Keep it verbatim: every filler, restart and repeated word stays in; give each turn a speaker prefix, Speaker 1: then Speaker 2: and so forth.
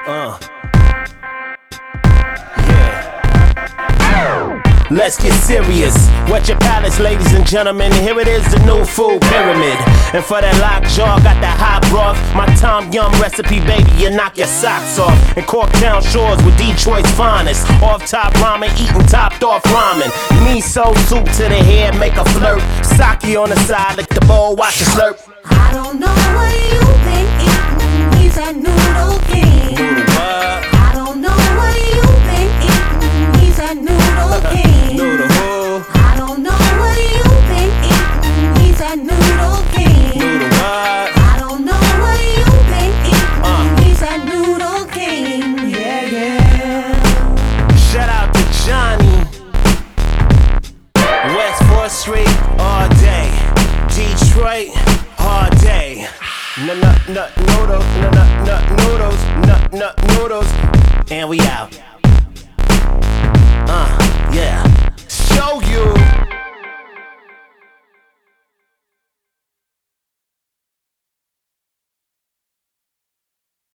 Speaker 1: Uh. Yeah. Let's get serious. Wet your palates, ladies and gentlemen. Here it is, the new food pyramid. And for that lockjaw, got that hot broth. My Tom Yum recipe, baby, you knock your socks off. And Corktown shores with Detroit's finest. Off-top ramen, eating topped off ramen. Miso soup to the head, make a flirt. Sake on the side, lick the bowl, watch it slurp.
Speaker 2: I don't know what you've been eating. He's a noodle king.
Speaker 1: Noodle what?
Speaker 2: I don't know what you've been eating. He's a noodle king.
Speaker 1: Noodle who?
Speaker 2: I don't know what you've been eating. He's a noodle king.
Speaker 1: Noodle what?
Speaker 2: I don't know what you've been eating.
Speaker 1: Uh.
Speaker 2: He's a noodle king. Yeah, yeah.
Speaker 1: Shout out to Johnny. West fourth Street all day. Detroit all day. Nut nut nut noodles, nut nut nut noodles, nut nut noodles, and we out. Uh, yeah.